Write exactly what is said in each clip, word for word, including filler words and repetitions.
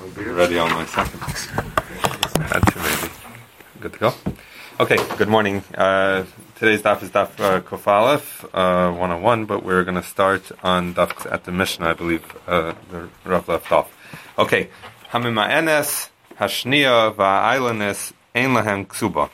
Ready on my second. That's maybe good to go. Okay, good morning. Uh, today's daf is daf uh, Kuf Aleph, uh, one oh one, but we're going to start on daf at the Mishnah, I believe, uh, the Rav left off. Okay, Hamima'enes, Hashniya, Va'ailanes, Ein Lahem Ksuba.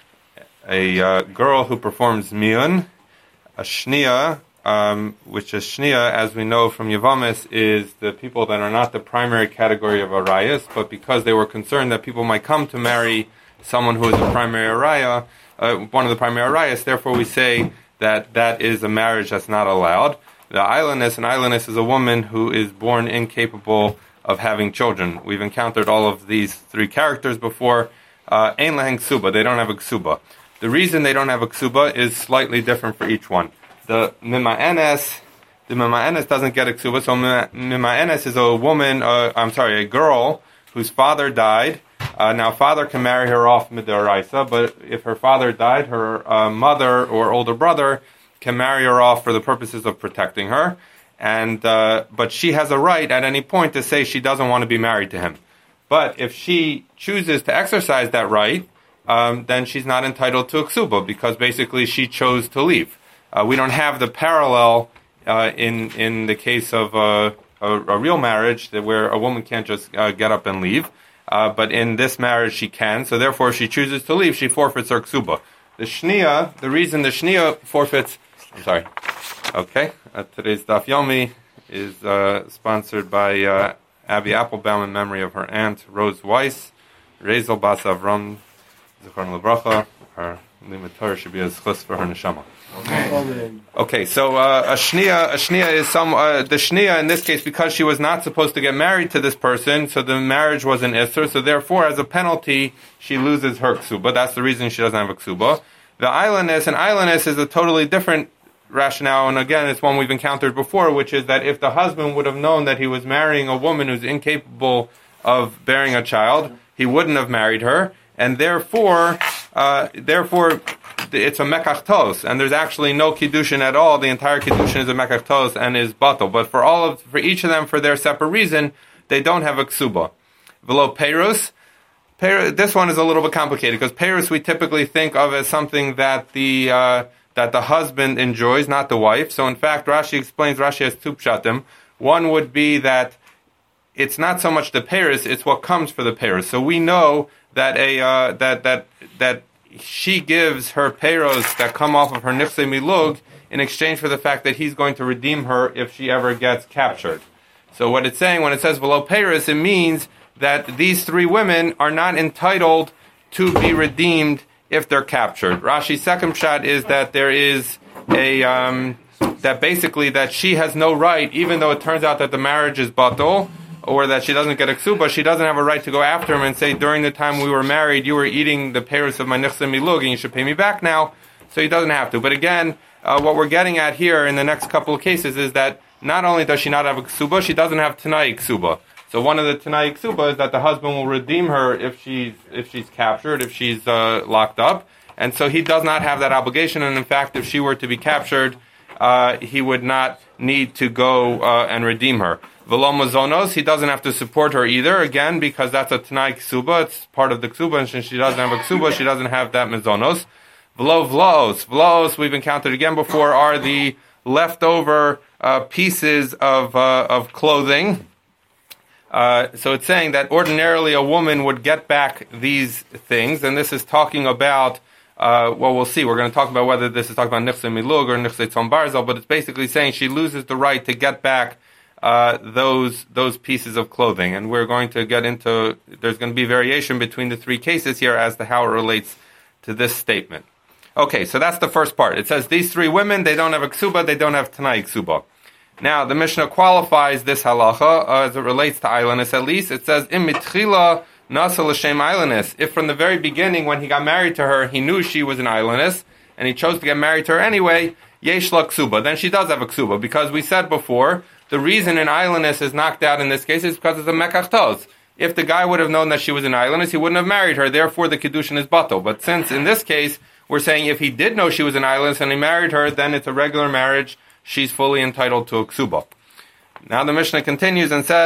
A uh, girl who performs miyun, a shniya, um, which is shniya, as we know from Yavamis, is the people that are not the primary category of arayas, but because they were concerned that people might come to marry someone who is a primary araya, uh, one of the primary arayas, therefore we say that that is a marriage that's not allowed. The ailanis, an ailanis is a woman who is born incapable of having children. We've encountered all of these three characters before. Uh, Ein lahen ksuba, they don't have a ksuba. The reason they don't have a ksuba is slightly different for each one. The mima'enes, the mima'enes doesn't get a ksuba, so mima'enes is a woman, uh, I'm sorry, a girl whose father died. Uh, now, father can marry her off mid'oraisa, but if her father died, her uh, mother or older brother can marry her off for the purposes of protecting her. And uh, but she has a right at any point to say she doesn't want to be married to him. But if she chooses to exercise that right, um, then she's not entitled to a ksuba because basically she chose to leave. Uh, we don't have the parallel uh, in in the case of uh, a, a real marriage that where a woman can't just uh, get up and leave. Uh, but in this marriage she can, so therefore if she chooses to leave, she forfeits her ksuba. The shniya, the reason the shniya forfeits, I'm sorry, okay, uh, today's Daf Yomi is uh, sponsored by uh, Abby Applebaum in memory of her aunt, Rose Weiss, Rezel Bas Avram, Zichron Lebracha, her limit Torah should be a schus for her neshama. Okay. Okay, so uh, a shniya, a shniya is some uh, the shniya in this case because she was not supposed to get married to this person, so the marriage was an isser. So therefore, as a penalty, she loses her ksuba. That's the reason she doesn't have a ksuba. The ailanis, and ailanis is a totally different rationale, and again, it's one we've encountered before, which is that if the husband would have known that he was marrying a woman who's incapable of bearing a child, he wouldn't have married her, and therefore, uh, therefore. It's a mekach and there's actually no kiddushin at all. The entire kiddushin is a mekach and is batal. But for all of, for each of them, for their separate reason, they don't have a ksuba. Velo perus, per, this one is a little bit complicated because perus we typically think of as something that the uh, that the husband enjoys, not the wife. So in fact, Rashi explains. Rashi has two pshatim. One would be that it's not so much the perus; it's what comes for the perus. So we know that a uh, that that that. she gives her payros that come off of her nichsei milug in exchange for the fact that he's going to redeem her if she ever gets captured. So what it's saying when it says below payros, it means that these three women are not entitled to be redeemed if they're captured. Rashi's second shot is that there is a um, that basically that she has no right, even though it turns out that the marriage is batal, or that she doesn't get a ksuba, she doesn't have a right to go after him and say, during the time we were married, you were eating the payros of my nichsei milug, and you should pay me back now. So he doesn't have to. But again, uh, what we're getting at here in the next couple of cases is that not only does she not have a ksuba, she doesn't have tanai ksuba. So one of the tanai ksuba is that the husband will redeem her if she's if she's captured, if she's uh, locked up, and so he does not have that obligation. And in fact, if she were to be captured, uh, he would not need to go uh, and redeem her. V'lo mazonos, he doesn't have to support her either, again, because that's a Tanai ksuba, it's part of the ksuba, and since she doesn't have a ksuba, she doesn't have that mazonos. V'lo v'los, v'los, we've encountered again before, are the leftover uh, pieces of uh, of clothing. Uh, so it's saying that ordinarily a woman would get back these things, and this is talking about, uh, well, we'll see, we're going to talk about whether this is talking about nichsei milug or nichsei tzom barzel, but it's basically saying she loses the right to get back Uh, those those pieces of clothing, and we're going to get into. There's going to be variation between the three cases here as to how it relates to this statement. Okay, so that's the first part. It says these three women, they don't have a ksuba, they don't have tanai ksuba. Now the Mishnah qualifies this halacha uh, as it relates to ailanis. At least it says im mitchila nasa l'shem ailanis. If from the very beginning, when he got married to her, he knew she was an ailanis, and he chose to get married to her anyway, yesh la ksuba. Then she does have a ksuba because we said before. The reason an ailanis is knocked out in this case is because it's a mekach. If the guy would have known that she was an ailanis, he wouldn't have married her. Therefore, the kiddushin is batal. But since in this case we're saying if he did know she was an ailanis and he married her, then it's a regular marriage. She's fully entitled to a ksuba. Now the Mishnah continues and says,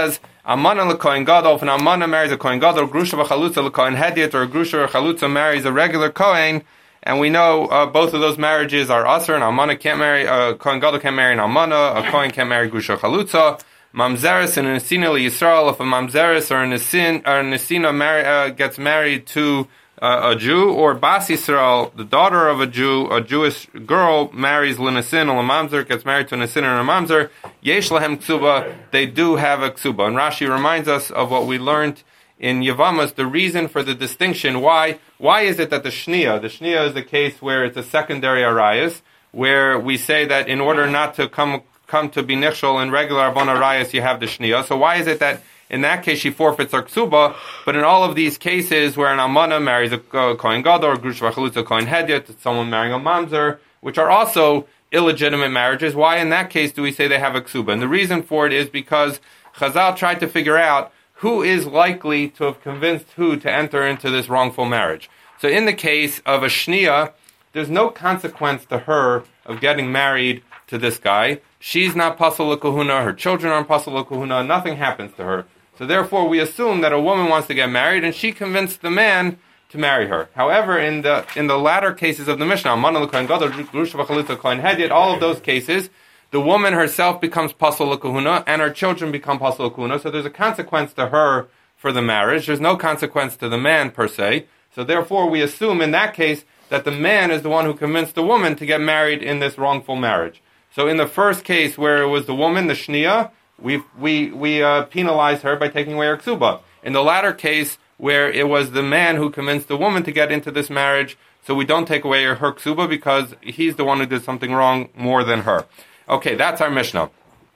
Amana l'kohen gadol, if an amana marries a kohen gadol, grusha v'chalutza l'kohen hedyot, or a grusha or chalutza marries a regular kohen, and we know uh, both of those marriages are usher. An amana can't marry, a uh, kohen gadol can't marry an amana, a kohen can't marry grusha or chalutza. Mamzeres and a nesina l'Yisrael, if a mamzeres or a nesin or a nesina marry, uh, gets married to uh, a Jew, or bas Yisrael, the daughter of a Jew, a Jewish girl marries l'nesin or l'mamzer, gets married to a nesin or a mamzer, yesh lahem ksuba, they do have a ksuba. And Rashi reminds us of what we learned in Yavamas, the reason for the distinction. Why? Why is it that the shnia, the shnia is the case where it's a secondary arayas, where we say that in order not to come come to be nichshol in regular avon arayas, you have the shnia. So why is it that in that case she forfeits her ksuba, but in all of these cases where an amana marries a uh, kohen gadol or grush v'chalutza kohen hedyot, it's someone marrying a mamzer, which are also illegitimate marriages, why in that case do we say they have a ksuba? And the reason for it is because Chazal tried to figure out who is likely to have convinced who to enter into this wrongful marriage. So in the case of a shnia, there's no consequence to her of getting married to this guy. She's not pasal l'kahuna, her children aren't pasal l'kahuna, nothing happens to her. So therefore we assume that a woman wants to get married and she convinced the man to marry her. However, in the in the latter cases of the Mishnah, all of those cases, the woman herself becomes pasal l'kahuna and her children become pasal l'kahuna, so there's a consequence to her for the marriage. There's no consequence to the man per se. So therefore we assume in that case that the man is the one who convinced the woman to get married in this wrongful marriage. So in the first case where it was the woman, the shnia, we we we uh, penalize her by taking away her ksuba. In the latter case where it was the man who convinced the woman to get into this marriage, so we don't take away her, her ksuba because he's the one who did something wrong more than her. Okay, that's our Mishnah.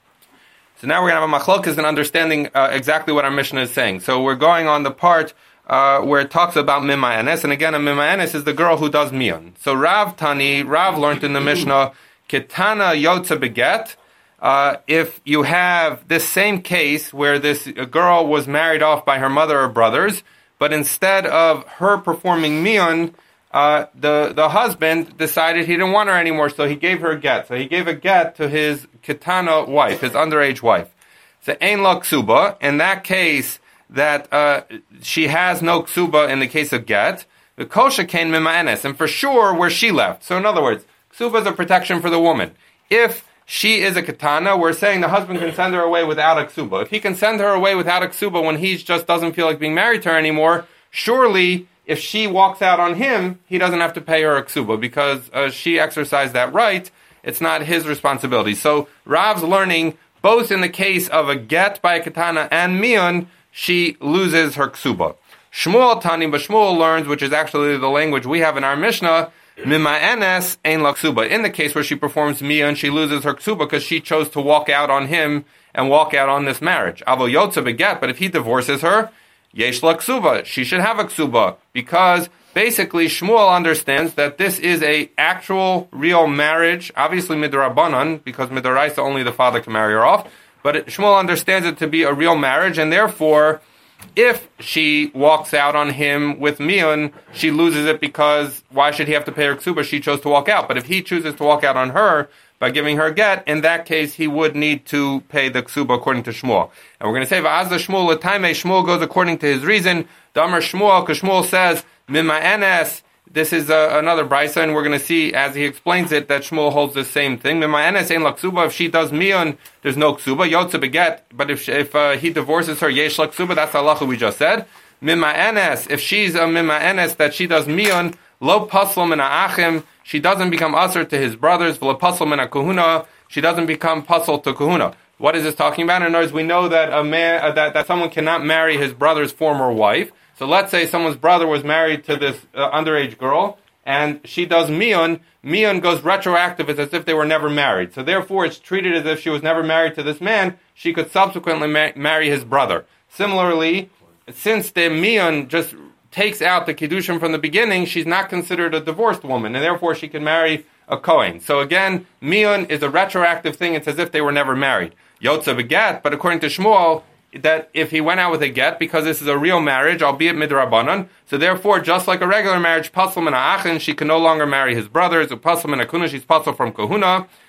So now we're going to have a machlokas in understanding uh, exactly what our Mishnah is saying. So we're going on the part uh, where it talks about mima enes, and again, a mima enes is the girl who does mion. So Rav Tani, Rav learned in the Mishnah, Ketana yotza beget. Uh, if you have this same case where this girl was married off by her mother or brothers, but instead of her performing mion, uh, the the husband decided he didn't want her anymore, so he gave her a get. So he gave a get to his ketana wife, his underage wife. So ein la ksuba. In that case, that uh, she has no ksuba in the case of get. The kosha kain mima enes, and for sure where she left. So in other words, ksuba is a protection for the woman. If she is a katana, we're saying the husband can send her away without a ksuba. If he can send her away without a ksuba when he just doesn't feel like being married to her anymore, surely if she walks out on him, he doesn't have to pay her a ksuba because uh, she exercised that right. It's not his responsibility. So Rav's learning both in the case of a get by a katana and mion, she loses her ksuba. Shmuel Tani, but Shmuel learns, which is actually the language we have in our Mishnah, Mima enes ein la ksuba. In the case where she performs mion, she loses her ksuba because she chose to walk out on him and walk out on this marriage. Avo yotza beget, but if he divorces her, yesh la ksuba. She should have a ksuba because basically Shmuel understands that this is a actual, real marriage. Obviously midrabanan, because midaraisa only the father can marry her off. But it, Shmuel understands it to be a real marriage, and therefore, if she walks out on him with mion, she loses it because why should he have to pay her ksuba? She chose to walk out. But if he chooses to walk out on her by giving her a get, in that case he would need to pay the ksuba according to Shmuel. And we're going to say va'az Shmuel l'taimei. Shmuel goes according to his reason. Damar Shmuel, because Shmuel says mima enes. This is uh, another brisa, and we're going to see as he explains it that Shmuel holds the same thing. Mima enes ein la ksuba. If she does mion, there's no ksuba. Yotze beget. But if if uh, he divorces her, yesh la ksuba. That's the halacha we just said. Mima enes. If she's a mima enes that she does mion, lo pasl min ha'achim. She doesn't become usher to his brothers. V'lo pasl min ha'kuhuna. She doesn't become pasl to kahuna. What is this talking about? In other words, we know that a man uh, that that someone cannot marry his brother's former wife. So let's say someone's brother was married to this uh, underage girl, and she does mion. Mion goes retroactive. It's as if they were never married. So therefore, it's treated as if she was never married to this man. She could subsequently ma- marry his brother. Similarly, since the mion just takes out the kiddushin from the beginning, she's not considered a divorced woman, and therefore she can marry a kohen. So again, mion is a retroactive thing. It's as if they were never married. Yotze beget, but according to Shmuel, that if he went out with a get, because this is a real marriage, albeit midrabanan, so therefore, just like a regular marriage, pasal min ha'achin, she can no longer marry his brothers, pasal min ha'kuna, she's pasal from kahuna.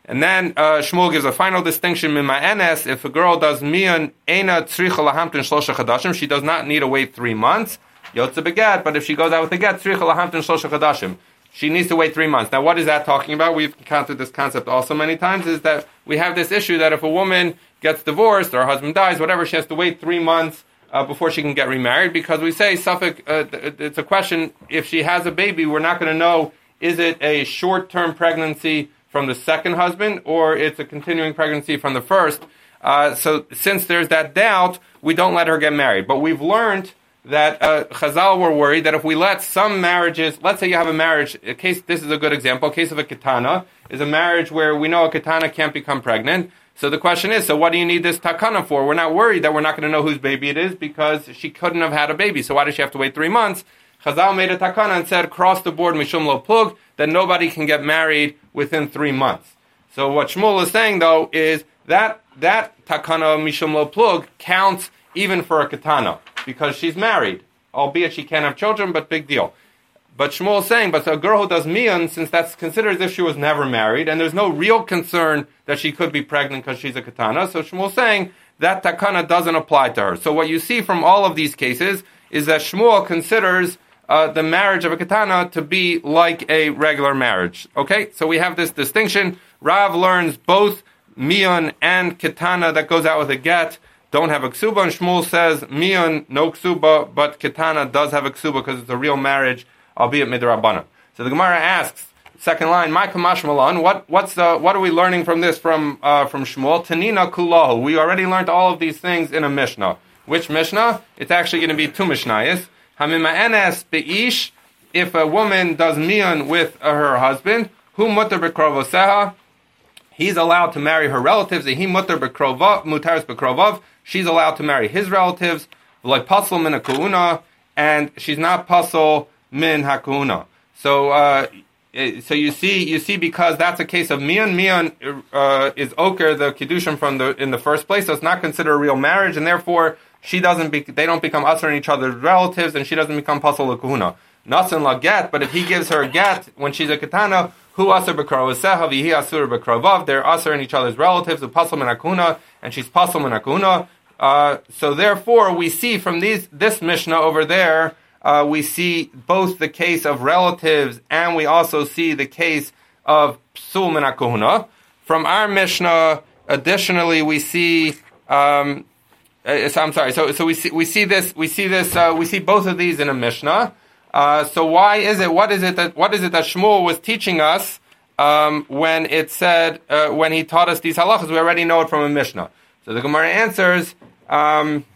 And then uh, Shmuel gives a final distinction, Mima'enes, if a girl does mian, Eina tzricha lahamtin shlosha chadashim, she does not need to wait three months, Yotze beget, but if she goes out with a get, tzricha lahamtin shlosha chadashim, she needs to wait three months. Now what is that talking about? We've encountered this concept also many times, is that we have this issue that if a woman gets divorced, or her husband dies, whatever, she has to wait three months uh, before she can get remarried, because we say, Suffolk, uh, it's a question, if she has a baby, we're not going to know, is it a short-term pregnancy from the second husband, or it's a continuing pregnancy from the first. Uh, so since there's that doubt, we don't let her get married. But we've learned that uh, Chazal were worried that if we let some marriages, let's say you have a marriage, a case, this is a good example, a case of a ketana, is a marriage where we know a ketana can't become pregnant. So the question is, so what do you need this takana for? We're not worried that we're not going to know whose baby it is because she couldn't have had a baby. So why does she have to wait three months? Chazal made a takana and said, cross the board, mishum lo plug, that nobody can get married within three months. So what Shmuel is saying, though, is that that takana mishum lo plug counts even for a ketana, because she's married, albeit she can't have children, but big deal. But Shmuel is saying, but a girl who does mian, since that's considered as if she was never married, and there's no real concern that she could be pregnant because she's a ketana, so Shmuel is saying that takana doesn't apply to her. So what you see from all of these cases is that Shmuel considers Uh, the marriage of a ketana to be like a regular marriage. Okay, so we have this distinction. Rav learns both mian and ketana that goes out with a get don't have a ksuba, and Shmuel says mian no ksuba, but ketana does have a ksuba because it's a real marriage, albeit midrabanan. So the Gemara asks, second line, my kamash malan. What what's the what are we learning from this from uh, from Shmuel? Tanina kulahu. We already learned all of these things in a mishnah. Which mishnah? It's actually going to be two mishnayos. Hamima'enes be'ish, if a woman does mian with uh, her husband, hu mutar bekrovoseha, he's allowed to marry her relatives, he mutar bekrovav, mutaris bekrovav, she's allowed to marry his relatives, like pasal min hakuna, and she's not pasal min hakuna. So, uh, so you see, you see, because that's a case of mian, mian uh, is oker, the kiddushin from the in the first place, so it's not considered a real marriage, and therefore she doesn't be, they don't become usher in each other's relatives, and she doesn't become pasal l'kuhuna. Nasan la get, but if he gives her a get when she's a ketana, hu asur b'krovaseha v'hi asur b'krovav, they're usher in each other's relatives, of pasal min hakuna, and she's pasal min hakuna. Uh, so therefore, we see from these this mishnah over there, uh, we see both the case of relatives, and we also see the case of psul min hakuna. From our mishnah, additionally, we see. Um, Uh, so I'm sorry. So, so we see we see this we see this uh, we see both of these in a mishnah. Uh, so why is it? What is it that what is it that Shmuel was teaching us um, when it said uh, when he taught us these halachas? We already know it from a mishnah. So the Gemara answers. Um,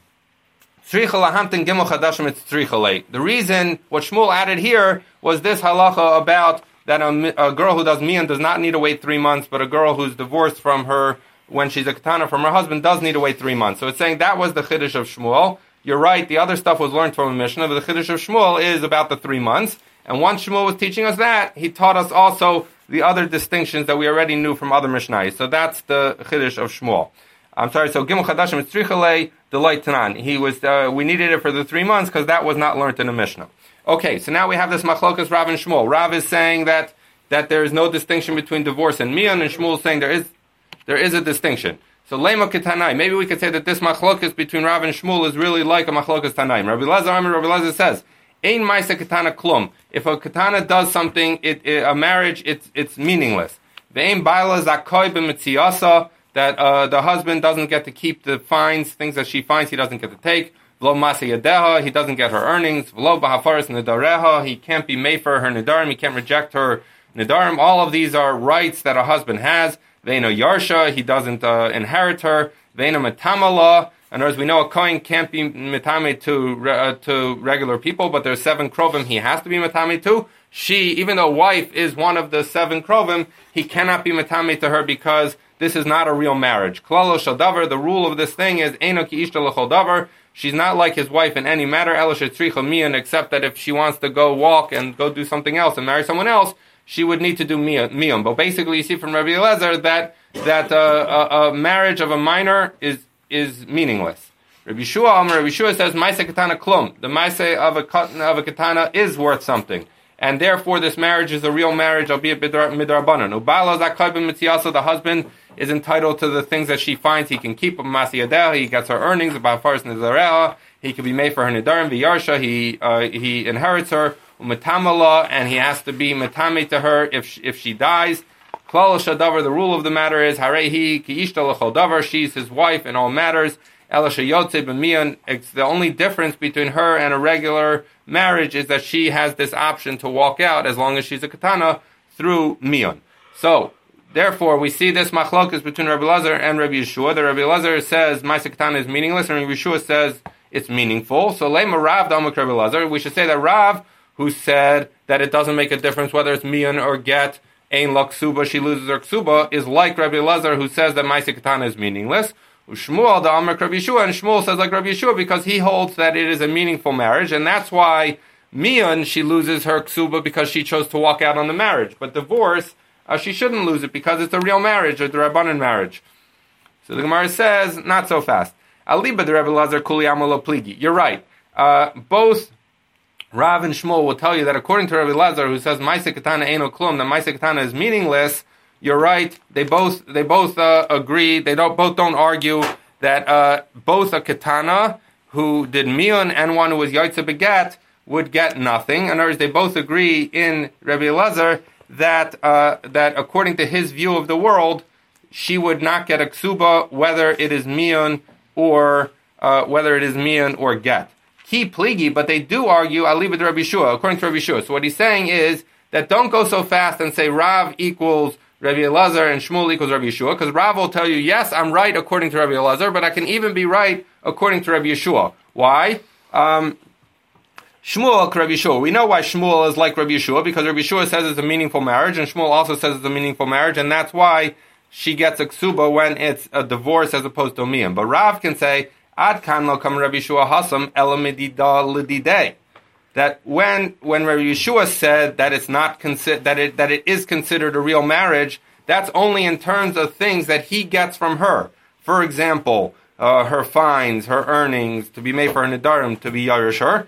the reason what Shmuel added here was this halacha about that a, a girl who does mian does not need to wait three months, but a girl who's divorced from her. When she's a ketana from her husband, does need to wait three months. So it's saying that was the chiddush of Shmuel. You're right, the other stuff was learned from a mishnah, but the chiddush of Shmuel is about the three months. And once Shmuel was teaching us that, he taught us also the other distinctions that we already knew from other mishnahs. So that's the chiddush of Shmuel. I'm sorry, so Gimel Chadashim is Tzrichalei, Delight Tanan. He was, uh, we needed it for the three months because that was not learned in a mishnah. Okay, so now we have this machlokas Rav and Shmuel. Rav is saying that, that there is no distinction between divorce and mian, and Shmuel is saying there is There is a distinction. So lema ketanai. Maybe we could say that this machlokas between Rav and Shmuel is really like a machlokas tanaim. Rabbi Lazar, Rabbi Lazar says, "Ein ma'isa ketana klum." If a ketana does something, it, it, a marriage, it's it's meaningless. Ve'ein baila zakoy b'mitziasa, that uh, the husband doesn't get to keep the fines, things that she finds, he doesn't get to take. V'lo masa yadeha, he doesn't get her earnings. V'lo b'hafaris nedareha, he can't be made for her nedarim, he can't reject her nedarim. All of these are rights that a husband has. Ve'eno yarsha, he doesn't uh, inherit her. Ve'eno metamala, in other words, we know a kohen can't be metame to uh, to regular people, but there's seven krovim he has to be metame to. She, even though wife is one of the seven krovim, he cannot be metame to her because this is not a real marriage. Klalo shel davar, the rule of this thing is eno ki ishta l'chol davar. She's not like his wife in any matter, ela shetzricha mian, except that if she wants to go walk and go do something else and marry someone else, she would need to do mian. But basically, you see from Rabbi Eliezer that that uh, a, a marriage of a minor is is meaningless. Rabbi Shua, Rabbi Shua says, "Ma'aseh katana klum." The ma'aseh of a of a katana is worth something. and therefore this marriage is a real marriage, albeit midrabanan. Ubala zakayim mitziasa, the husband is entitled to the things that she finds he can keep. He gets her earnings. About first nizareha, he can be made for her nidarim. V'yarsha, he uh, he inherits her. Umetamala, and he has to be metame to her if she, if she dies. Klal shadavar, the rule of the matter is harehi ki ishta l'chol davar. She's his wife in all matters. Ela sheyotze b'miyan. It's the only difference between her and a regular marriage is that she has this option to walk out as long as she's a katana through miyan. So therefore, we see this machlokas between Rabbi Elazar and Rabbi Yeshua. The Rabbi Elazar says Ma'aseh Ketana is meaningless, and Rabbi Yeshua says it's meaningful. So Lema Rav Damak Rabbi Elazar. We should say that Rav, who said that it doesn't make a difference whether it's miyan or get, ein la ksuba, she loses her ksuba, is like Rabbi Elazar, who says that Ma'aseh Ketana is meaningless. Shmuel the Amar Rabbi Yeshua, and Shmuel says like Rabbi Yeshua because he holds that it is a meaningful marriage, and that's why miyan she loses her ksuba because she chose to walk out on the marriage. But divorce, Uh, she shouldn't lose it because it's a real marriage, a Rabbanan marriage. So the Gemara says, not so fast. Aliba the Rebbe Lazar Kuli Amalo Pligi. You're right. Uh, both Rav and Shmuel will tell you that according to Rebbe Lazar, who says Ma'aseh Ketana Eino Klum, that Ma'aseh Ketana is meaningless. You're right. They both they both uh, agree. They don't both don't argue that uh, both a Ketana who did miyan and one who was Yaitze Begat would get nothing. In other words, they both agree in Rebbe Lazar that uh, that according to his view of the world, she would not get a ksuba whether it is miyan or uh, whether it is miyan or get. Ki pligi, but they do argue aliba de Rabbi Yeshua, according to Rabbi Yeshua. So what he's saying is that don't go so fast and say Rav equals Rabbi Elazar and Shmuel equals Rabbi Yeshua, because Rav will tell you, yes, I'm right according to Rabbi Elazar, but I can even be right according to Rabbi Yeshua. Why? Um, Shmuel, Rabbi Yeshua. We know why Shmuel is like Rabbi Yeshua, because Rabbi Yeshua says it's a meaningful marriage, and Shmuel also says it's a meaningful marriage, and that's why she gets a ksuba when it's a divorce as opposed to a miyan. But Rav can say, Ad kan lo kam Rabbi Yeshua hasam elamidida lididei. That when when Rabbi Yeshua said that it's not consi- that it that it is considered a real marriage, that's only in terms of things that he gets from her. For example, uh, her fines, her earnings, to be made for her nidarim, to be yarish her.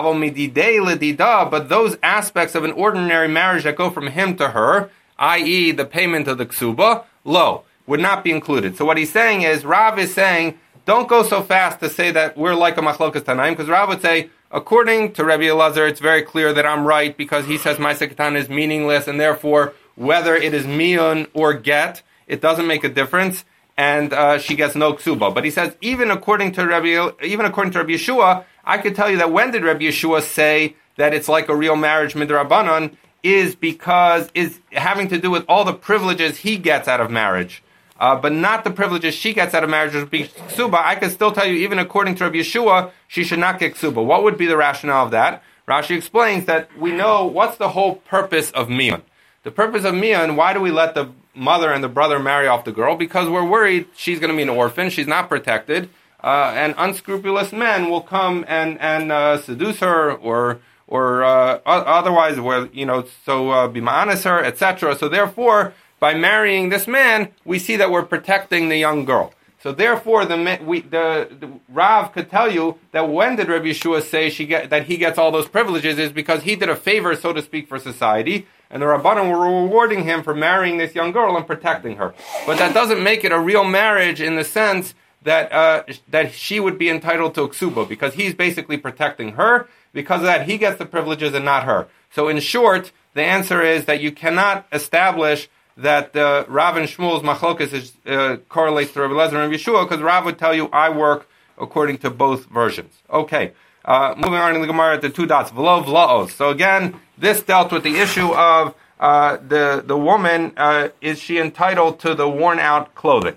But those aspects of an ordinary marriage that go from him to her, that is the payment of the ksuba, lo, would not be included. So what he's saying is, Rav is saying, don't go so fast to say that we're like a machlokas tanaim, because Rav would say, according to Rabbi Elazar, it's very clear that I'm right, because he says Ma'aseh Ketana is meaningless, and therefore, whether it is miyan or get, it doesn't make a difference, and uh, she gets no ksuba. But he says, even according to Rabbi, even according to Rabbi Yeshua, I could tell you that when did Rabbi Yeshua say that it's like a real marriage midrabanan is because is having to do with all the privileges he gets out of marriage, uh, but not the privileges she gets out of marriage, which would be ksuba. I could still tell you, even according to Rabbi Yeshua, she should not get ksuba. What would be the rationale of that? Rashi explains that we know what's the whole purpose of miyan. The purpose of miyan, why do we let the mother and the brother marry off the girl? Because we're worried she's going to be an orphan, she's not protected. Uh, and unscrupulous men will come and and uh, seduce her, or or uh, otherwise, where you know, so uh, bimanas her, et cetera. So therefore, by marrying this man, we see that we're protecting the young girl. So therefore, the we the, the Rav could tell you that when did Rabbi Yeshua say she get that he gets all those privileges is because he did a favor, so to speak, for society, and the Rabbanim were rewarding him for marrying this young girl and protecting her. But that doesn't make it a real marriage in the sense that uh, that she would be entitled to a ksuba, because he's basically protecting her. Because of that, he gets the privileges and not her. So in short, the answer is that you cannot establish that uh, Rav and Shmuel's machlokas is, uh, correlates to Rabbi Elazar and Rabbi Yeshua, because Rav would tell you, I work according to both versions. Okay, uh, moving on in the Gemara at the two dots, v'lo v'laos. So again, this dealt with the issue of uh, the, the woman, uh, is she entitled to the worn out clothing?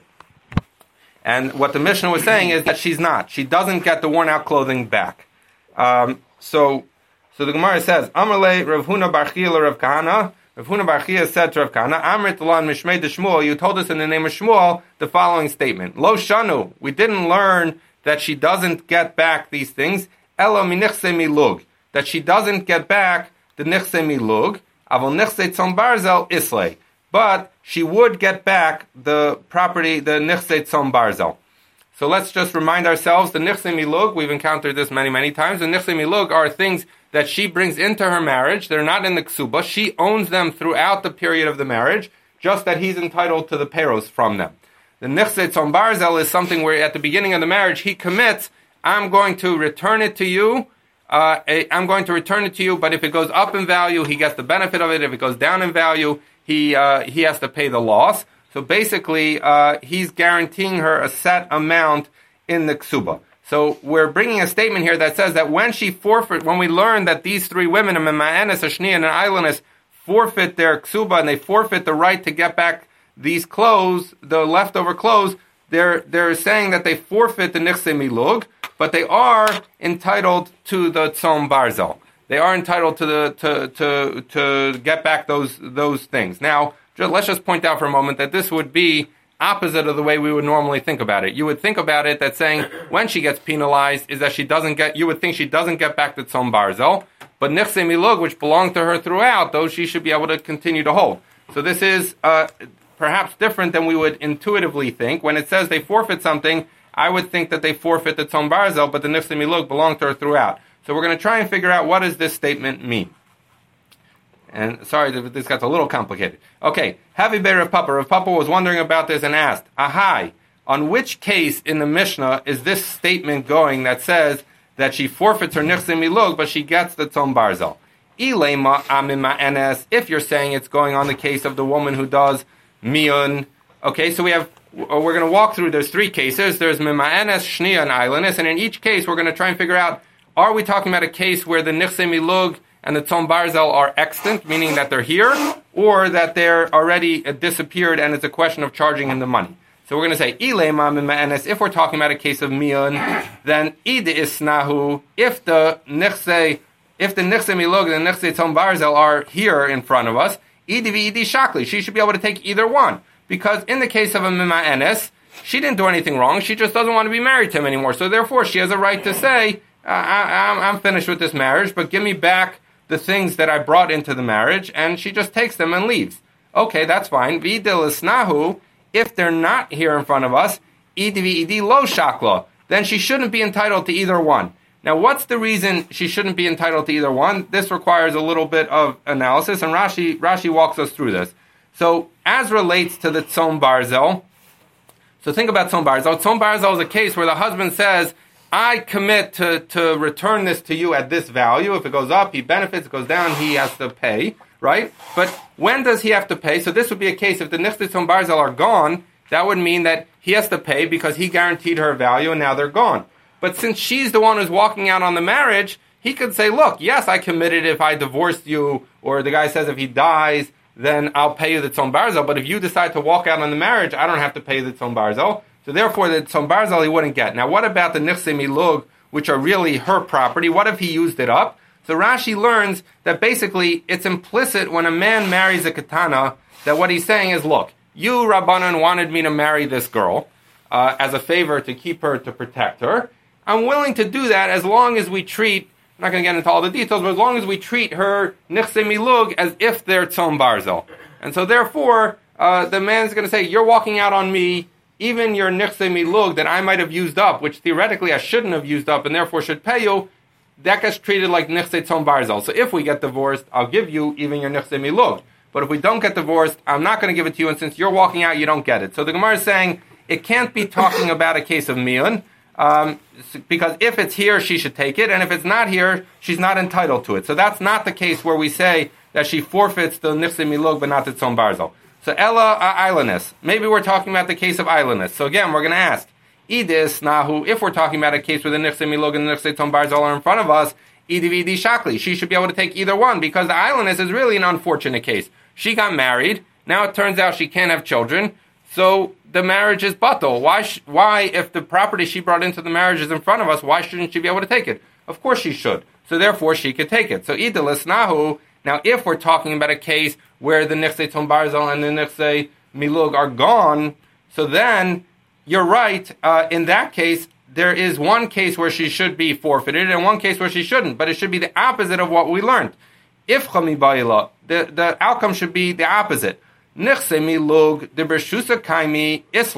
And what the Mishnah was saying is that she's not. She doesn't get the worn-out clothing back. Um, so, so the Gemara says, Amarle Rav Huna bar Chiya Rav Kahana. Rav Huna bar Chiya said to Rav Kahana, Amrit lan mishmei de Shmuel. You told us in the name of Shmuel the following statement: Lo shanu. We didn't learn that she doesn't get back these things. Elo minichse milug. That she doesn't get back the nichse milug. Avol nichse tzon barzel islay. But she would get back the property, the nichse tzon barzel. So So let's just remind ourselves, the nichse milug, we've encountered this many, many times. The nichse milug are things that she brings into her marriage. They're not in the ksuba. She owns them throughout the period of the marriage, just that he's entitled to the peros from them. The nichse tzom barzel is something where at the beginning of the marriage, he commits, I'm going to return it to you, uh, I'm going to return it to you, but if it goes up in value, he gets the benefit of it. If it goes down in value, he uh, he has to pay the loss. So basically, uh, he's guaranteeing her a set amount in the ksuba. So we're bringing a statement here that says that when she forfeit, when we learn that these three women, a Mima'anis, a Shniya, and an Ailanis, forfeit their ksuba and they forfeit the right to get back these clothes, the leftover clothes, they're they're saying that they forfeit the nichse milug, but they are entitled to the tzom barzel. They are entitled to the to to to get back those those things. Now, let's just point out for a moment that this would be opposite of the way we would normally think about it. You would think about it that saying when she gets penalized is that she doesn't get, you would think she doesn't get back the tzom barzel, but nichse milug, which belonged to her throughout, those she should be able to continue to hold. So this is uh, perhaps different than we would intuitively think. When it says they forfeit something, I would think that they forfeit the tzom barzel, but the nichse milug belonged to her throughout. So we're going to try and figure out what does this statement mean. And sorry, this got a little complicated. Okay, Havi Bei Rav Papa. Rav Papa was wondering about this and asked, Ahai, on which case in the Mishnah is this statement going that says that she forfeits her nichse milug, but she gets the tzom barzel? Ilema amima enes, if you're saying it's going on the case of the woman who does miyun. Okay, so we have, we're going to walk through, there's three cases. There's mima'enes, shniya, and ailanis, and in each case we're going to try and figure out, are we talking about a case where the nichse milug and the tzom barzel are extant, meaning that they're here, or that they're already uh, disappeared and it's a question of charging him the money? So we're going to say, Ilema mima'enes, if we're talking about a case of miyun, then id isnahu, if the nichse, if the nichse milug and the nichse tzom barzel are here in front of us, idi v'idi shakli, she should be able to take either one. Because in the case of a mima'enes, she didn't do anything wrong, she just doesn't want to be married to him anymore. So therefore she has a right to say, uh, I, I'm, I'm finished with this marriage, but give me back the things that I brought into the marriage, and she just takes them and leaves. Okay, that's fine. V'idil isnahu, if they're not here in front of us, idi v'idi lo shakla, then she shouldn't be entitled to either one. Now, what's the reason she shouldn't be entitled to either one? This requires a little bit of analysis, and Rashi Rashi walks us through this. So, as relates to the tzom barzel, so think about tzom barzel. Tzom barzel is a case where the husband says, I commit to, to return this to you at this value. If it goes up, he benefits. If it goes down, he has to pay, right? But when does he have to pay? So this would be a case, if the nichse tzom barzel are gone, that would mean that he has to pay because he guaranteed her value and now they're gone. But since she's the one who's walking out on the marriage, he could say, look, yes, I committed if I divorced you, or the guy says if he dies, then I'll pay you the tzom barzel. But if you decide to walk out on the marriage, I don't have to pay the tzom barzel. So therefore, the tzom barzel he wouldn't get. Now, what about the nichse milug, which are really her property? What if he used it up? So Rashi learns that basically it's implicit when a man marries a katana, that what he's saying is, look, you, Rabbanan, wanted me to marry this girl uh, as a favor to keep her, to protect her. I'm willing to do that as long as we treat, I'm not going to get into all the details, but as long as we treat her nichse milug as if they're tzom barzel. And so therefore, uh, the man's going to say, you're walking out on me, even your nichse milug that I might have used up, which theoretically I shouldn't have used up and therefore should pay you, that gets treated like nichse tzom barzel. So if we get divorced, I'll give you even your nichse milug. But if we don't get divorced, I'm not going to give it to you, and since you're walking out, you don't get it. So the Gemara is saying it can't be talking about a case of miyun, um, because if it's here, she should take it, and if it's not here, she's not entitled to it. So that's not the case where we say that she forfeits the nichse milug but not the tzom barzel. So Ella uh, Ailanis. Maybe we're talking about the case of Ailanis. So again, we're going to ask, Idis Nahu, if we're talking about a case where the nichse milug and the nichse tzom barzel are in front of us, Idi v'idi shakli, she should be able to take either one, because the Ailanis is really an unfortunate case. She got married, now it turns out she can't have children, so the marriage is batal. Why, sh- why, if the property she brought into the marriage is in front of us, why shouldn't she be able to take it? Of course she should. So therefore she could take it. So Idilis Nahu, now if we're talking about a case where the nichse tzom barzel and the nichse milug are gone, so then you're right. Uh, in that case, there is one case where she should be forfeited and one case where she shouldn't. But it should be the opposite of what we learned. If chami ba'ila, the the outcome should be the opposite. Nichse milug de bershusa kaimi isla.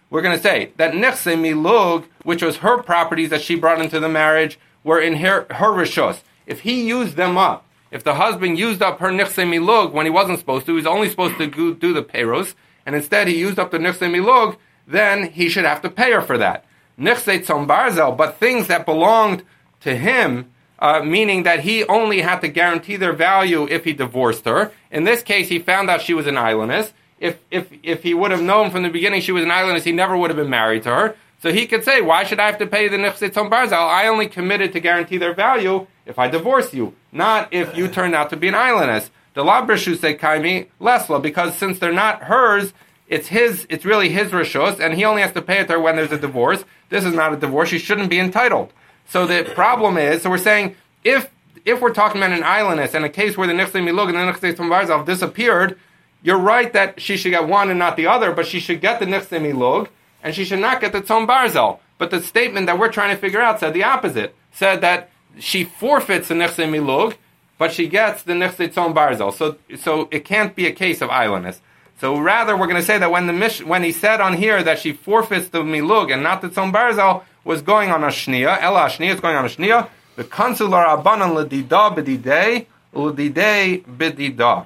we're going to say that Nichse Milug, which was her properties that she brought into the marriage, were in her, her Rishos. If he used them up, if the husband used up her Nichse Milug when he wasn't supposed to, he was only supposed to go, do the Peiros, and instead he used up the Nichse Milug, then he should have to pay her for that. Nichse Tzom Barzel, but things that belonged to him, uh, meaning that he only had to guarantee their value if he divorced her. In this case, he found out she was an islandess. If if if he would have known from the beginning she was an islandess, he never would have been married to her. So he could say, why should I have to pay the Nichse Tzom Barzel? I only committed to guarantee their value if I divorce you, not if you turned out to be an islandess. The Labrishu say Kaimi Lesla, because since they're not hers, it's his. It's really his rishos, and he only has to pay it to her when there's a divorce. This is not a divorce; she shouldn't be entitled. So the problem is, so we're saying if if we're talking about an islandess and a case where the Nichse Milug and the Nichse Tzom Barzel disappeared, you're right that she should get one and not the other, but she should get the Nichse Milug and she should not get the Tzom Barzel. But the statement that we're trying to figure out said the opposite. Said that she forfeits the Nichse Milug, but she gets the Nichse Tzom Barzel. So so it can't be a case of islandess. So rather, we're going to say that when the mish, when he said on here that she forfeits the milug and not the tzom barzel, was going on a shnia. Ella shnia is going on a shnia. The consular abanan ledida b'didei ledidei b'dida.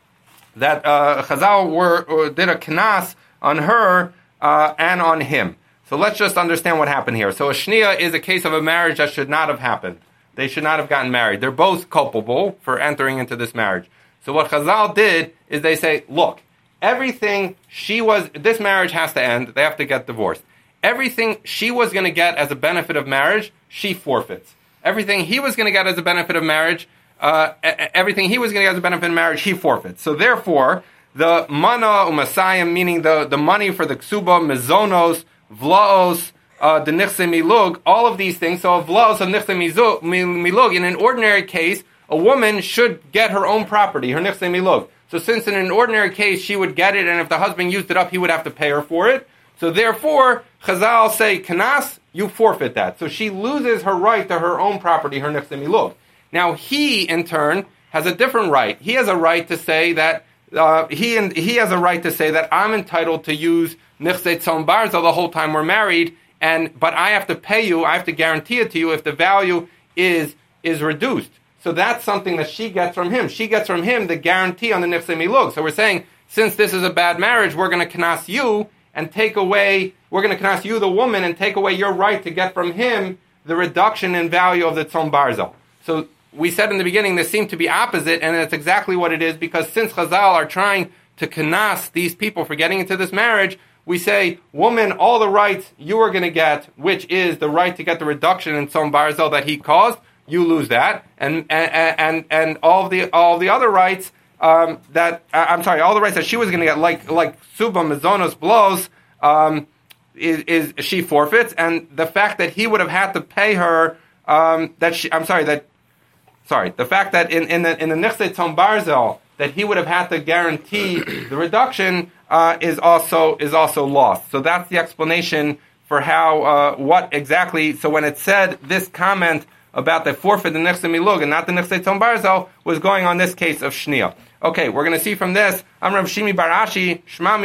That uh, Chazal were or did a knas on her uh, and on him. So let's just understand what happened here. So a shnia is a case of a marriage that should not have happened. They should not have gotten married. They're both culpable for entering into this marriage. So what Chazal did is they say, look. Everything she was, this marriage has to end. They have to get divorced. Everything she was going to get as a benefit of marriage, she forfeits. Everything he was going to get as a benefit of marriage, uh, everything he was going to get as a benefit of marriage, he forfeits. So therefore, the mana umasayim, meaning the, the money for the ksuba, mezonos, vlaos, uh, the nichse milug, all of these things. So vlaos and nichse milug, in an ordinary case, a woman should get her own property, her nichse milug. So since in an ordinary case she would get it, and if the husband used it up, he would have to pay her for it. So therefore, Chazal say, Kanas, you forfeit that. So she loses her right to her own property, her Nichse Milug. Now he, in turn, has a different right. He has a right to say that, uh, he and he has a right to say that I'm entitled to use Nichse Tzom Barzel the whole time we're married, and but I have to pay you, I have to guarantee it to you if the value is is reduced. So that's something that she gets from him. She gets from him the guarantee on the Nichse Milug. So we're saying, since this is a bad marriage, we're going to knas you and take away, we're going to knas you, the woman, and take away your right to get from him the reduction in value of the Tzom Barzel. So we said in the beginning, this seemed to be opposite, and that's exactly what it is, because since Chazal are trying to knas these people for getting into this marriage, we say, woman, all the rights you are going to get, which is the right to get the reduction in Tzom Barzel that he caused, you lose that, and and and, and all the all the other rights um, that uh, I'm sorry, all the rights that she was going to get, like like suba, mezonos, blows, um, is, is she forfeits, and the fact that he would have had to pay her um, that she I'm sorry that sorry the fact that in in the in the Nichse Tzom Barzel that he would have had to guarantee the reduction uh, is also is also lost. So that's the explanation for how uh, what exactly. So when it said this comment about the forfeit, the Nichse Milug, and not the Nichse Tzom Barzel, was going on this case of Shnia. Okay, we're going to see from this, I'm Rav Shimi Bar Ashi, Shma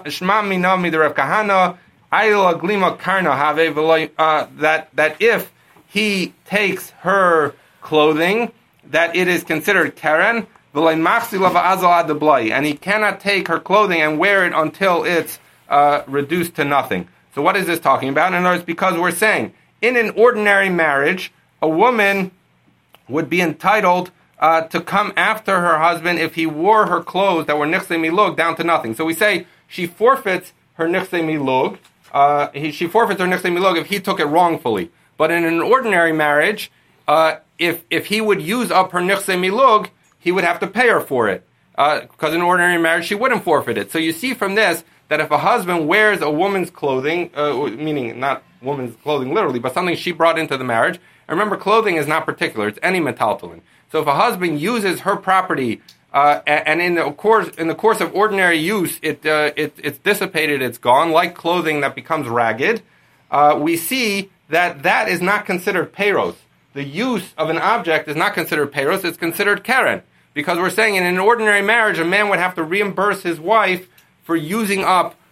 Mina Mida Rav Kahana, Ayla Glima Karna Have, uh, that that if he takes her clothing, that it is considered Karen, and he cannot take her clothing and wear it until it's uh, reduced to nothing. So what is this talking about? In other words, because we're saying, in an ordinary marriage, a woman would be entitled uh, to come after her husband if he wore her clothes that were nichse milug down to nothing. So we say she forfeits her nichse milug. Uh, he, she forfeits her nichse milug if he took it wrongfully. But in an ordinary marriage, uh, if if he would use up her nichse milug, he would have to pay her for it. Uh, because in an ordinary marriage, she wouldn't forfeit it. So you see from this that if a husband wears a woman's clothing, uh, meaning not woman's clothing literally, but something she brought into the marriage. And remember, clothing is not particular; it's any metaltalin. So if a husband uses her property, uh, and in the course in the course of ordinary use, it, uh, it it's dissipated, it's gone, like clothing that becomes ragged, uh, we see that that is not considered peiros. The use of an object is not considered peiros; it's considered keren, because we're saying in an ordinary marriage, a man would have to reimburse his wife for using up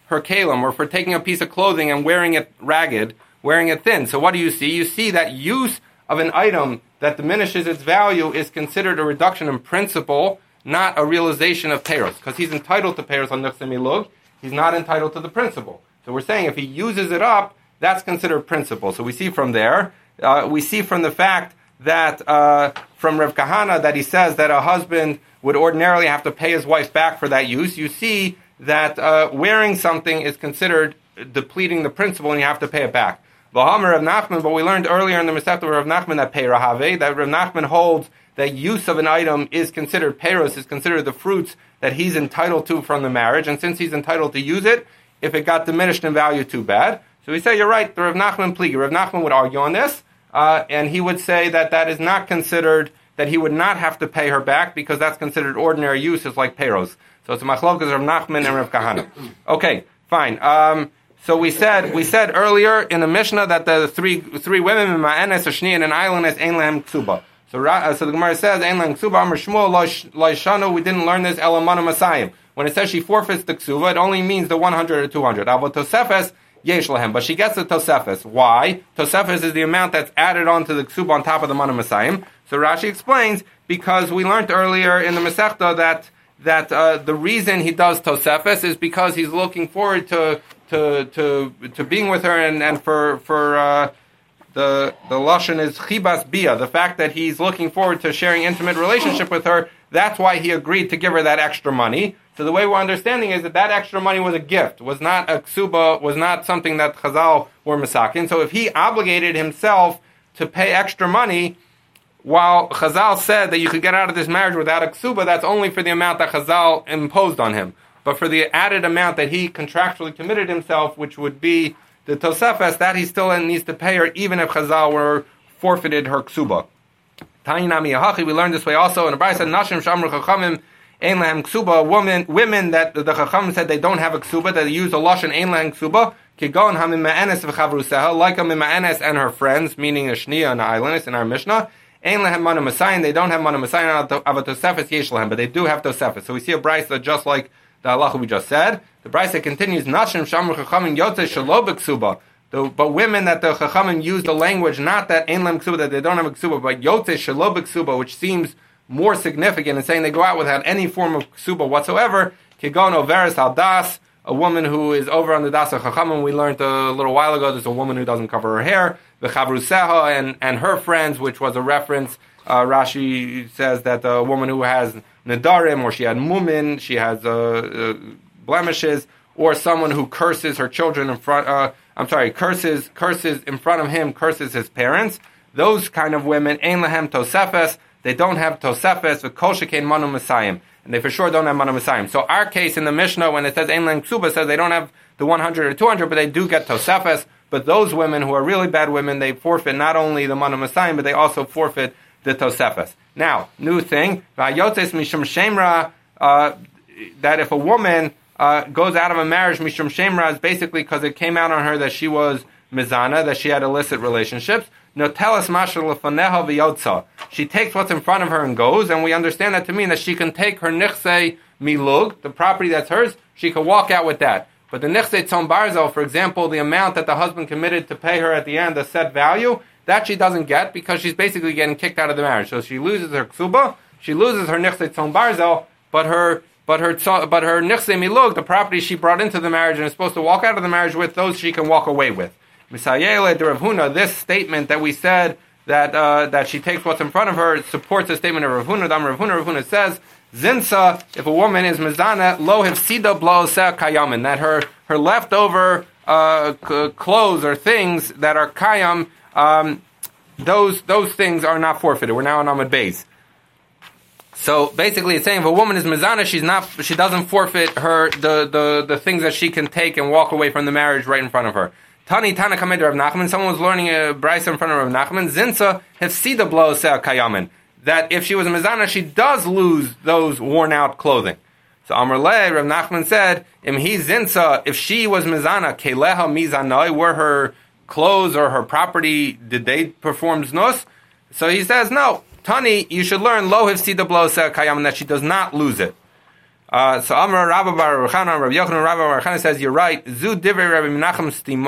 her kalim, or for taking a piece of clothing and wearing it ragged, wearing it thin. So what do you see? You see that use of an item that diminishes its value is considered a reduction in principle, not a realization of peiros, because he's entitled to peiros on nechse milug. He's not entitled to the principle. So we're saying if he uses it up, that's considered principle. So we see from there, uh, we see from the fact that uh, from Rav Kahana that he says that a husband would ordinarily have to pay his wife back for that use. You see that uh, wearing something is considered depleting the principle, and you have to pay it back. V'hamer Rav Nachman, but we learned earlier in the Masechta of Rav Nachman that pei rahave, that Rav Nachman holds that use of an item is considered peiros, is considered the fruits that he's entitled to from the marriage, and since he's entitled to use it, if it got diminished in value, too bad. So we say, you're right, the Rav Nachman pligi. Rav Nachman would argue on this, uh, and he would say that that is not considered, that he would not have to pay her back, because that's considered ordinary use, it's like peiros. So it's a machlokas Rav Nachman and Rav Kahana. Okay, fine. Um, so we said we said earlier in the Mishnah that the three three women in Ma'anes, Ashni, and an islandess, Ein Lehem Ksuba. So, uh, so the Gemara says, Ein Lehem Ksuba, Amar Shmuel, Loishanu, we didn't learn this, Elamana Masayim. When it says she forfeits the Ksuba, it only means the one hundred or two hundred. Avo Tosefes, Yesh Lehem. But she gets the Tosefes. Why? Tosefes is the amount that's added onto the Ksuba on top of the Mana Masayim. So Rashi explains, because we learned earlier in the Masechta that that uh, the reason he does Tosefes is because he's looking forward to to to, to being with her, and, and for for uh, the the lashon is chibas bia, the fact that he's looking forward to sharing intimate relationship with her. That's why he agreed to give her that extra money. So the way we're understanding is that that extra money was a gift, was not a ksuba, was not something that Chazal were masakin. So if he obligated himself to pay extra money, while Chazal said that you could get out of this marriage without a ksuba, that's only for the amount that Chazal imposed on him. But for the added amount that he contractually committed himself, which would be the Tosefes, that he still needs to pay her, even if Chazal were forfeited her ksuba. Tainami Yahachi, we learned this way also in the Brayso, Nashim Shamru Chachamim, Ein Lehem Ksuba, women, women that the Chachamim said they don't have a ksuba, that they use a lashon Ein Lehem Ksuba, Kigon Hamim Ma'anes v'Chavruseha, like a Ma'anes and her friends, meaning a Shnia and an islandess in our Mishnah. Ein lehem mana masayin, they don't have mana masayin of a tosefes yesh lehem, but they do have tosefes. So we see a brayso just like the halacha we just said. The brayso continues, Nashim shamru chachamim yotzei shelo b'ksuba. But women that the chachamim use the language, not that ein lehem ksuba, that they don't have a ksuba, but yotzei shelo b'ksuba, which seems more significant in saying they go out without any form of ksuba whatsoever. Kigon overes al das, a woman who is over on the das of chachamim. We learned a little while ago, there's a woman who doesn't cover her hair. The Chavruseha and, and her friends, which was a reference, uh, Rashi says that a woman who has Nadarim, or she had Mumin, she has uh, uh, blemishes, or someone who curses her children in front, uh, I'm sorry, curses curses in front of him, curses his parents. Those kind of women, Ein Lehem Tosefes, they don't have Tosefes, with Kol Shekain Manu Masayim, and they for sure don't have Manu Masayim. So our case in the Mishnah, when it says Ein Lehem Ksuba, says they don't have the one hundred or two hundred, but they do get Tosefes. But those women who are really bad women, they forfeit not only the Mana Masayim, but they also forfeit the Tosefes. Now, new thing, Vayotes Mishum Shemra, uh, that if a woman uh, goes out of a marriage, Mishum Shemra, is basically because it came out on her that she was Mizana, that she had illicit relationships. Notelas Mashal Lefaneha V'yotza. She takes what's in front of her and goes, and we understand that to mean that she can take her Nichse Milug, the property that's hers, she can walk out with that. But the Nichse Tzom Barzel, for example, the amount that the husband committed to pay her at the end, the set value, that she doesn't get because she's basically getting kicked out of the marriage. So she loses her ksuba, she loses her Nichse Tzom Barzel, but her but her but her Nichse Milug, the property she brought into the marriage and is supposed to walk out of the marriage with, those she can walk away with. Misayele de Rav Huna, this statement that we said that uh, that she takes what's in front of her supports the statement of Rav Huna. Dam Rav Huna, Rav Huna says, Zinsa, if a woman is mizana, lo hefsida bla'oseh kayamin, that her, her leftover uh, c- clothes or things that are kayam, um, those those things are not forfeited. We're now on Amud Beis. So basically it's saying if a woman is mizana, she's not, she doesn't forfeit her the, the, the things that she can take and walk away from the marriage right in front of her. Tani Tana Kamed Rav Nachman, someone was learning a brayso in front of Rav Nachman, Zinsa hefsida bla'oseh kayamin, that if she was a mizana, she does lose those worn-out clothing. So Amar Le, Rav Nachman said, Im hi zinsa, if she was mizana, keleha mizanai, were her clothes or her property, did they perform znus? So he says, no, Tani, you should learn lo hifsida bloseh kayam, that she does not lose it. Uh, so Amar Rabba Bar Chana, Rabbi Yochanan, Rabba Bar Chana says, you're right. Zu divrei Rabbi Menachem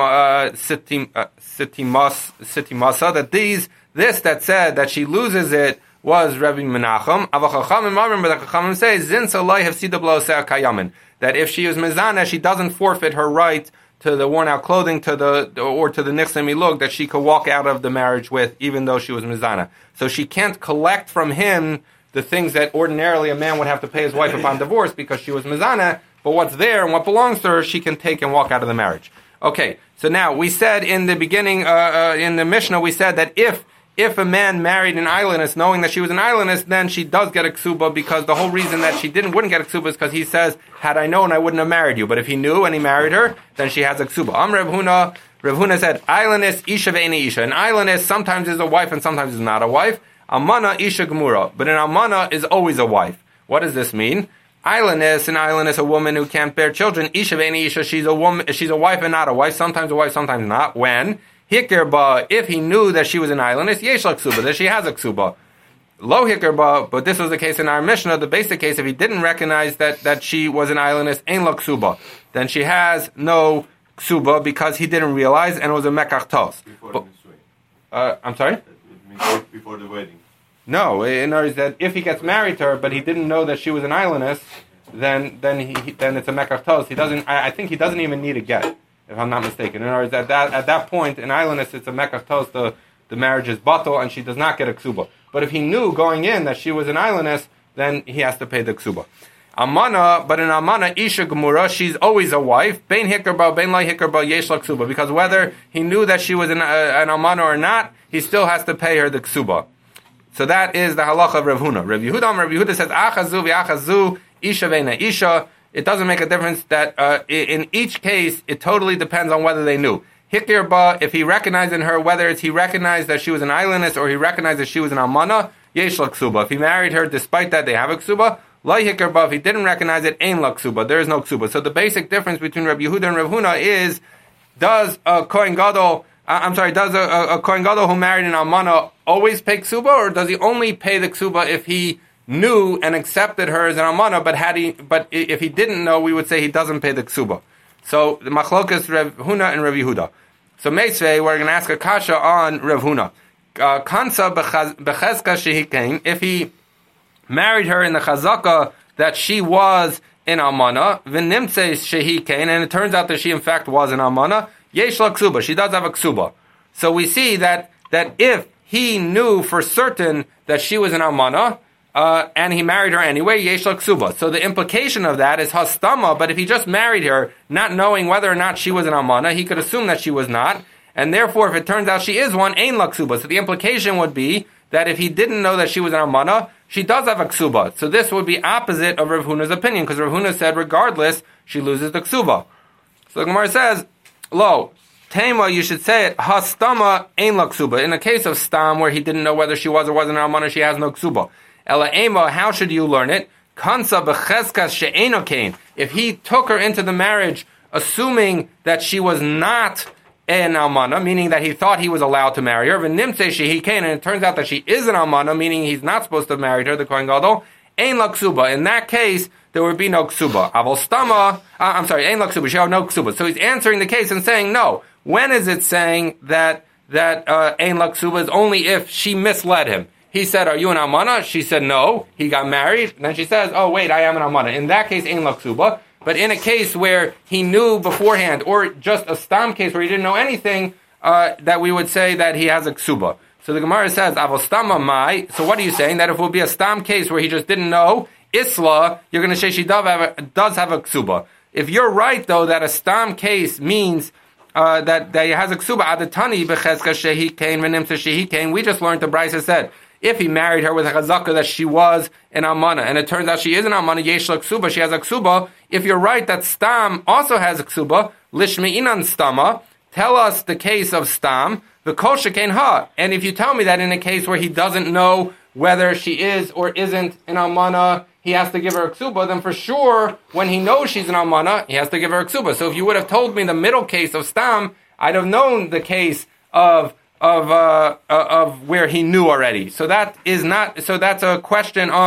Sitimasa, that these, this that said that she loses it was Rabbi Menachem. But the Chachamim say, Zin Salai Hefsida Blo Se'ah Kayamin, that if she is mezana, she doesn't forfeit her right to the worn out clothing, to the or to the nichsei milug that she could walk out of the marriage with, even though she was mezana. So she can't collect from him the things that ordinarily a man would have to pay his wife upon divorce because she was mezana, but what's there and what belongs to her, she can take and walk out of the marriage. Okay, so now we said in the beginning, uh, uh, in the Mishnah, we said that if if a man married an islandess, knowing that she was an islandess, then she does get a ksuba, because the whole reason that she didn't wouldn't get a ksuba is because he says, had I known, I wouldn't have married you. But if he knew and he married her, then she has a ksuba. Am Rav Huna, Rav Huna said, islandess isha ve'eni isha. An islandess sometimes is a wife and sometimes is not a wife. Amana isha gemura, but an amana is always a wife. What does this mean? Islandess, an islandess, a woman who can't bear children. Isha ve'eni isha, she's a woman, she's a wife and not a wife. Sometimes a wife, sometimes not. When hikirba, if he knew that she was an islandess, yesh la ksuba, that she has a ksuba. Lo hikirba, but this was the case in our Mishnah. The basic case, if he didn't recognize that that she was an islandess, ein la ksuba, then she has no ksuba because he didn't realize, and it was a mekach tos. Before the uh, I'm sorry. Before the wedding. No, in other words, that if he gets married to her, but he didn't know that she was an islandess, then then he then it's a mekach tos. He doesn't. I, I think he doesn't even need a get, if I'm not mistaken. In other words, at that at that point, in islandess, it's a mekach tos. The the marriage is batal, and she does not get a ksuba. But if he knew going in that she was an islandess, then he has to pay the ksuba. Amana, but in Amana, Isha Gemura, she's always a wife. Bein Hikerba, Bein Lai Hikerba, Yesh La Ksuba. Because whether he knew that she was an, uh, an Amana or not, he still has to pay her the Ksuba. So that is the halacha of Rav Huna. Rav Yehuda, Rav Yehuda says, Achazu v'achazu, Isha ve'na Isha. It doesn't make a difference that uh, in each case, it totally depends on whether they knew. Hikirba, if he recognized in her, whether it's he recognized that she was an islandess or he recognized that she was an Amana, Yesh La Ksuba. If he married her, despite that, they have a Ksuba. Lai hikirba, if he didn't recognize it, ain la ksuba. There is no ksuba. So the basic difference between Rabbi Yehuda and Rav Huna is, does a Kohen Gadol, uh, I'm sorry, does a, a, a Kohen Gadol who married an Almana always pay ksuba, or does he only pay the ksuba if he knew and accepted her as an Almana, but had he, but if he didn't know, we would say he doesn't pay the ksuba. So the machlokas Rav Huna and Rav Yehuda. So Meisvei, we're going to ask a kasha on Rav Huna. Kansa bechezka shehikein, if he married her in the chazaka that she was in Almana, v'nimtze shehi kain, and it turns out that she in fact was in Almana, yesh la ksuba, she does have a ksuba. So we see that that if he knew for certain that she was in Almana, uh, and he married her anyway, yesh la ksuba. So the implication of that is hastama, but if he just married her, not knowing whether or not she was in Almana, he could assume that she was not, and therefore if it turns out she is one, ein la ksuba. So the implication would be that if he didn't know that she was an Almana, she does have a ksuba. So this would be opposite of Rav Huna's opinion, because Rav Huna said regardless, she loses the ksuba. So the Gemara says, lo, tema, you should say it, hastama ein la ksuba. In the case of stam, where he didn't know whether she was or wasn't an Almana, she has no ksuba. Ela ema, how should you learn it? Kansa becheskas she'eno kain. If he took her into the marriage, assuming that she was not an Almana, meaning that he thought he was allowed to marry her, v'nimtze shehi kain, and it turns out that she is an Almana, meaning he's not supposed to have married her, the Kohen Gadol, ein la ksuba. In that case, there would be no ksuba. Aval stama, uh, I'm sorry, ein la ksuba, she had no ksuba. So he's answering the case and saying, no. When is it saying that that uh, ein la ksuba is only if she misled him? He said, are you an Almana? She said, no. He got married, and then she says, oh wait, I am an Almana. In that case, ein la ksuba. But in a case where he knew beforehand, or just a stam case where he didn't know anything, uh, that we would say that he has a ksuba. So the Gemara says, avostama mai. So what are you saying? That if it would be a stam case where he just didn't know, isla, you're going to say she does have a, does have a ksuba. If you're right, though, that a stam case means uh, that, that he has a ksuba, adatani bechezka shehi kain v'nimtze shehi kain, we just learned the Brisa said, if he married her with a chazaka that she was an Almana, and it turns out she is an Almana, yesh la ksuba, she has a ksuba. If you're right that Stam also has a ksuba, lishmi inan stama, tell us the case of Stam, the kol shekain ha. And if you tell me that in a case where he doesn't know whether she is or isn't an Almana, he has to give her a ksuba, then for sure, when he knows she's an Almana, he has to give her a ksuba. So if you would have told me the middle case of Stam, I'd have known the case of of uh, uh, of where he knew already. So that is not. So that's a question on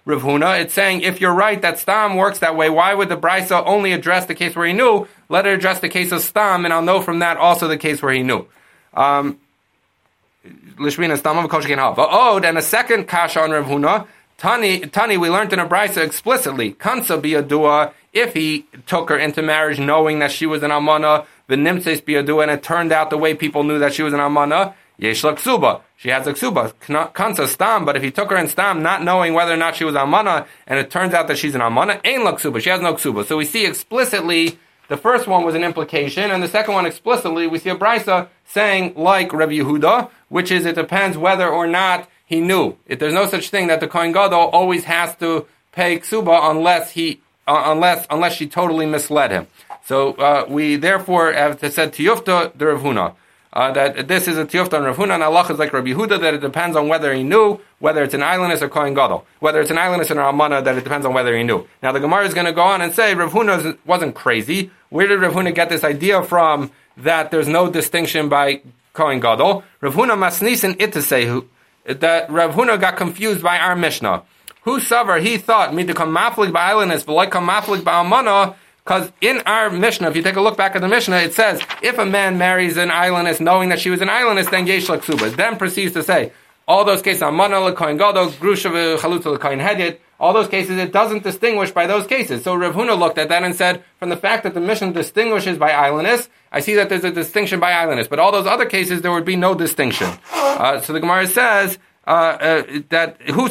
Rav Huna. It's saying, if you're right that Stam works that way, why would the Brisa only address the case where he knew? Let it address the case of Stam, and I'll know from that also the case where he knew. Um, Lishmina Stam of Koshikin Hav. Oh, then a second kasha on Rav Huna. Tani, Tani, we learned in a Brisa explicitly, Kansa biyadua, if he took her into marriage knowing that she was an almana, the nimtses biyadua, and it turned out the way people knew that she was an almana, yesh la ksuba. She has a ksuba. Kansa stam, but if he took her in stam, not knowing whether or not she was almana, and it turns out that she's an almana, ain la ksuba. She has no ksuba. So we see explicitly, the first one was an implication, and the second one explicitly, we see a Brisa saying, like Rabbi Yehuda, which is it depends whether or not he knew. If there's no such thing that the Kohen Gadol always has to pay ksuba unless he, uh, unless unless she totally misled him. So uh, we therefore have said tiyufta the Rav Huna, uh, that this is a tiyufta on Rav Huna, and Allah is like Rabbi Yehuda, that it depends on whether he knew, whether it's an islandess or Kohen Gadol, whether it's an islandess or an almana, that it depends on whether he knew. Now the Gemara is going to go on and say Rav Huna wasn't crazy. Where did Rav Huna get this idea from that there's no distinction by Kohen Gadol? Rav Huna masnisen itasehu. That Rav Huna got confused by our Mishnah. Who savar, he thought, me to come maflig by islandess, but like come maflig by almana, because in our Mishnah, if you take a look back at the Mishnah, it says, if a man marries an islandess knowing that she was an islandess, then yesh la ksuba. Then proceeds to say, all those cases, almana l'kohen gadol, grusha v'chalutza l'kohen hedyet, all those cases, it doesn't distinguish by those cases. So Rav Huna looked at that and said, from the fact that the Mishnah distinguishes by islandess, I see that there's a distinction by islandess. But all those other cases, there would be no distinction. Uh, so the Gemara says uh, uh, that who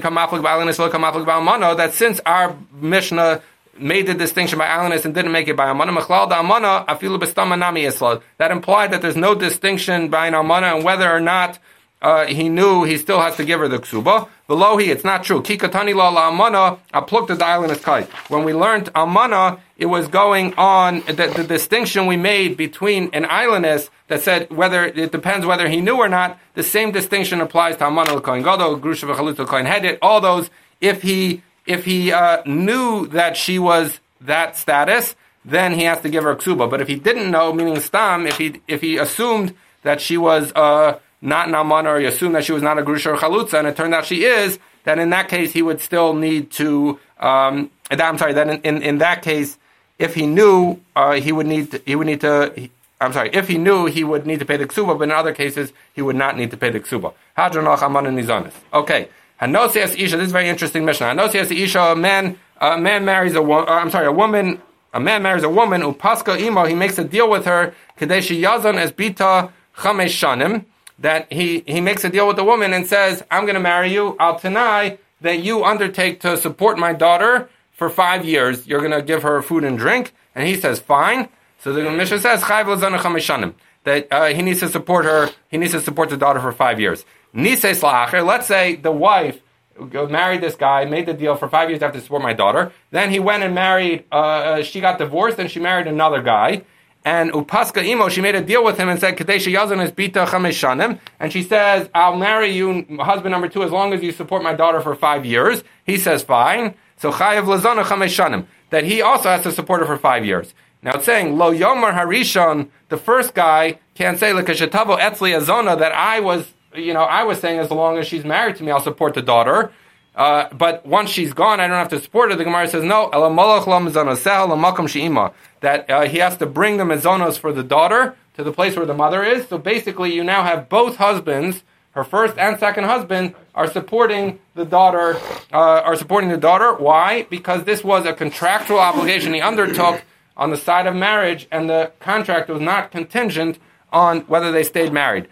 that since our Mishnah made the distinction by islandess and didn't make it by almana, that implied that there's no distinction by an almana, and whether or not Uh, he knew he still has to give her the ksuba. Below he, it's not true. Kikatani la la amana, I plucked the islandess kite. When we learned amana, it was going on, the, the distinction we made between an islandess that said whether, it depends whether he knew or not, the same distinction applies to amana l'kohen gadol, grusha v'chalutz l'kohen hedyet, all those, if he, if he, uh, knew that she was that status, then he has to give her ksuba. But if he didn't know, meaning stam, if he, if he assumed that she was, uh, not an almana, or you assume that she was not a grusha or chalutza, and it turned out she is, then in that case he would still need to, um, I'm sorry, that in, in, in that case, if he knew, uh, he would need to, he would need to, he, I'm sorry, if he knew, he would need to pay the ksuba, but in other cases, he would not need to pay the ksuba. Hadranach amana nizanis. Okay. Hanosias isha, this is very interesting Mishnah. Hanosias isha, a man, a man marries a woman, uh, I'm sorry, a woman, a man marries a woman, upaska imo, he makes a deal with her, kadeshi yazon es bita chamesh shanim, that he, he makes a deal with the woman and says, I'm going to marry you, I'll tenai that you undertake to support my daughter for five years. You're going to give her food and drink. And he says, fine. So the Mishnah says, that uh, he needs to support her, he needs to support the daughter for five years. Let's say the wife married this guy, made the deal for five years to have to support my daughter. Then he went and married, uh, she got divorced and she married another guy. And Upaska Imo, she made a deal with him and said, Kadesha Yazan is Bita Chameshanim. And she says, I'll marry you, husband number two, as long as you support my daughter for five years. He says, fine. So Chayav Lazana Chameshanim, that he also has to support her for five years. Now it's saying, Lo Yomar Harishon, the first guy can't say, Lekashatavo Etzli Azona, that I was, you know, I was saying as long as she's married to me, I'll support the daughter. Uh, but once she's gone, I don't have to support her. The Gemara says, no, that uh, he has to bring the mezonos for the daughter to the place where the mother is. So basically, you now have both husbands, her first and second husband, are supporting the daughter, uh, are supporting the daughter. Why? Because this was a contractual obligation he undertook on the side of marriage, and the contract was not contingent on whether they stayed married.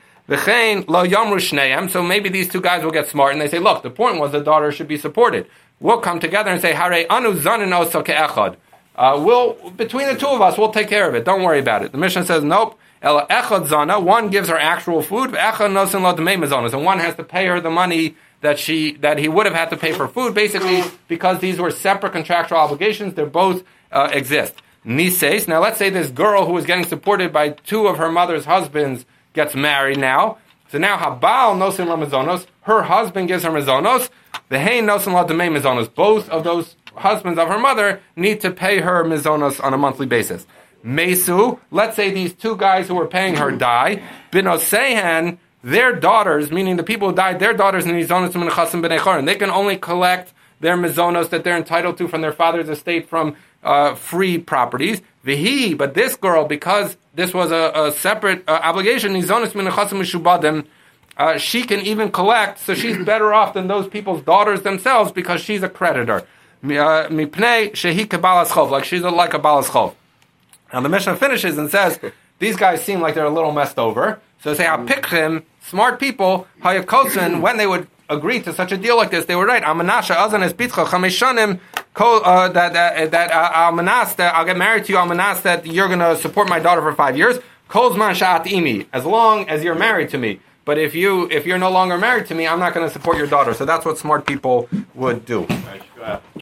So maybe these two guys will get smart and they say, look, the point was the daughter should be supported. We'll come together and say, Hare anu zanin oso ke'echad. Uh, we'll, between the two of us, we'll take care of it. Don't worry about it. The Mishnah says, nope. Ela echad zana, one gives her actual food, echad nosin lo demei mazonos, and one has to pay her the money that she, that he would have had to pay for food, basically because these were separate contractual obligations. They both uh, exist. Nises, now let's say this girl who was getting supported by two of her mother's husbands gets married now. So now Habal nosim la mazonos, her husband gives her mazonos, the hein nosim la demei mazonos. Both of those husbands of her mother need to pay her mazonos on a monthly basis. Mesu, let's say these two guys who were paying her die, binoseihan, their daughters, meaning the people who died, their daughters in mazonos min chasim b'nei chorin, they can only collect their mizonos that they're entitled to from their father's estate from uh, free properties. Vihi, but this girl, because this was a, a separate uh, obligation, mizonos min nechasim mishubadim, uh, she can even collect, so she's better off than those people's daughters themselves because she's a creditor. Mipnei shehi kebalas chov, like she's a, like a balas chov. Now the Mishnah finishes and says, these guys seem like they're a little messed over. So they say, Ha'pikchim, smart people, Hayakosin, when they would agree to such a deal like this, they would write, Amanasha azan es bitcha chameshanim, that that that I'll manas that I'll get married to you. I'll manas that you're going to support my daughter for five years. Kolzman sha'at imi, as long as you're married to me. But if you if you're no longer married to me, I'm not going to support your daughter. So that's what smart people would do.